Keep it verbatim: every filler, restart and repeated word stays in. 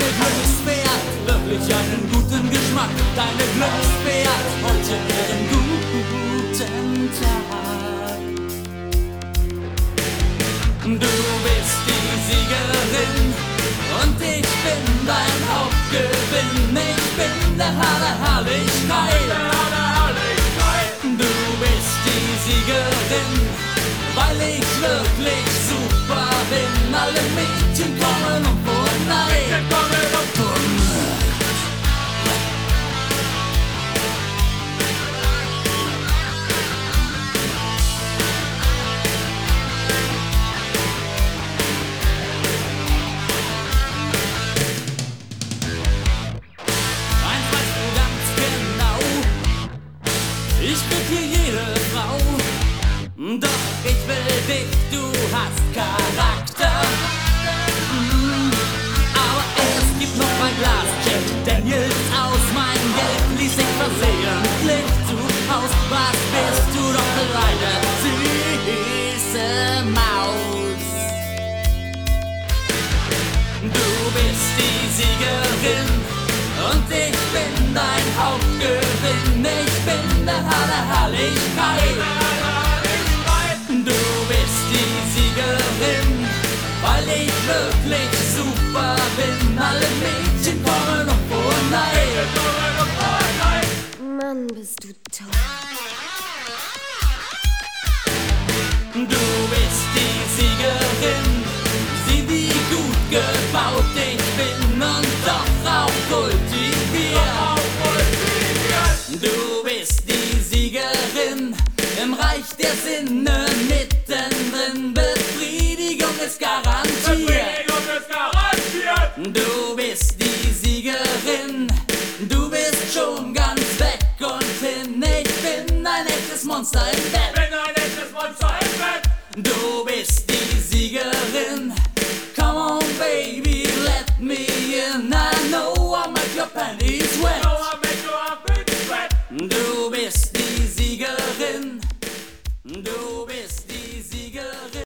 Deine Glücksfee hat wirklich einen guten Geschmack. Deine Glücksfee hat heute ihren guten Tag. Du bist die Siegerin und ich bin dein Hauptgewinn. Ich bin der Herr der Herrlichkeit. Du bist die Siegerin, weil ich wirklich super bin. Alle Mädchen kommen um vor Neid. Eins weißt du ganz genau, ich krieg hier jede Frau. Doch ich will dich, du hast Charakter. Mm, aber es gibt noch ein Glas Jack Daniels aus. Mein Geld ließ ich versehentlich zu Haus. Was bist du doch für eine süße Maus? Du bist die Siegerin und ich bin dein Hauptgewinn. Ich bin der Herr der Herrlichkeit. Du bist die Siegerin, weil ich wirklich super bin. Alle Mädchen kommen um vor Neid. Mann, bist du toll. Du bist die Siegerin, sieh wie gut gebaut ich bin und doch auch kultiviert. Du bist die Siegerin im Reich der Sinne, mittendrin, Befriedigung ist garantiert. Du bist die Siegerin, du bist schon ganz weg und hin. Ich bin ein echtes Monster im Bett. Du bist die Siegerin, come on baby, let me in. I know I'll make your panties wet. Du bist die Siegerin, du